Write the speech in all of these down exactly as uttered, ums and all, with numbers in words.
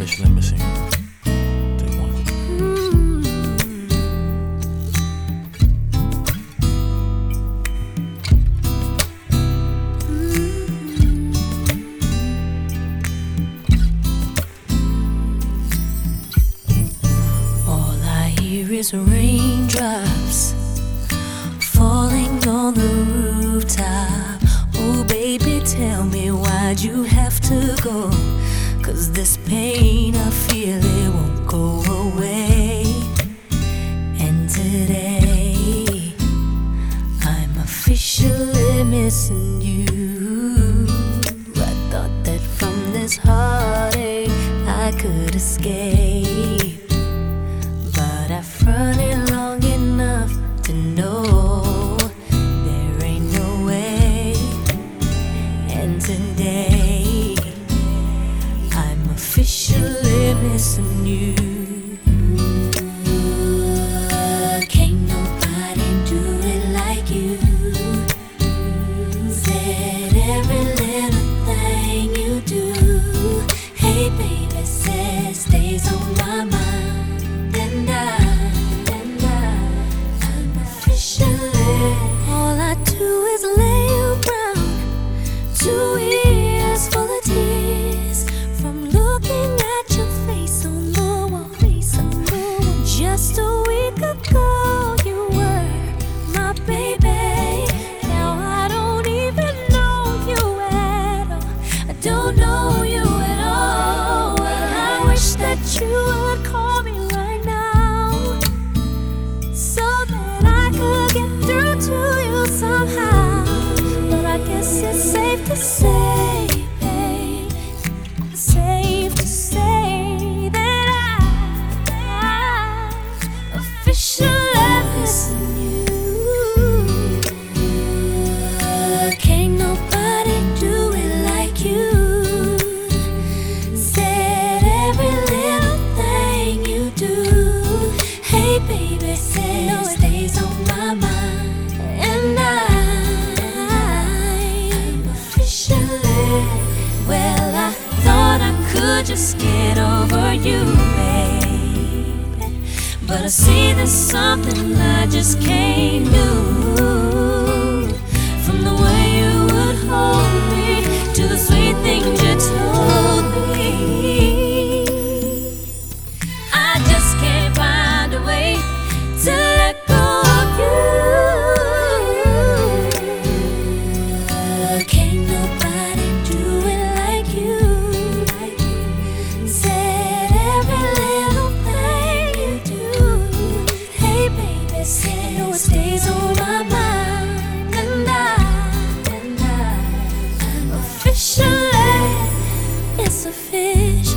officially missing you. Take one. All I hear is raindrops falling on the rooftop. Oh baby, tell me why'd you have to go? 'Cause this pain I feel, it won't go away. And today I'm officially missing you. I thought that from this heartache I could escape, but I've fronted long enough to know there ain't no way. And today I'm officially missing you. Can't nobody do it like you. Said every little thing you do. Hey baby, says stays on my mind. And I, and I, I'm officially. All I do is lay around, two ears full of tears from looking at your face on the wall. Face on the wall. Just a week ago you were my baby. Now I don't even know you at all. I don't know you at all. Well, I wish that you would call me right now, so that I could get through to you somehow. But I guess it's safe to say, babe, safe to say that I, I'm officially missing you. Can't nobody do it like you. Said every little thing you do. Hey baby, say it stays on my mind. And I, I'm officially. Well, I thought I could just get over you, babe, but I see there's something I just can't do. From the way you would hold me to the sweet things you told me, I just can't find a way to let go of you. Can't nobody do it like you. Said every little thing you do. Hey baby, say it stays on my mind. And I, and I, I'm officially, it's official.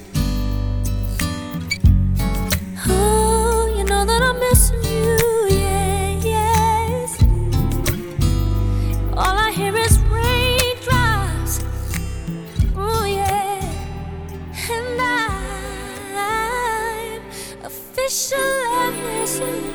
Oh, you know that I'm missing you, yeah, yes. All I hear is raindrops, oh yeah. And I'm officially missing you.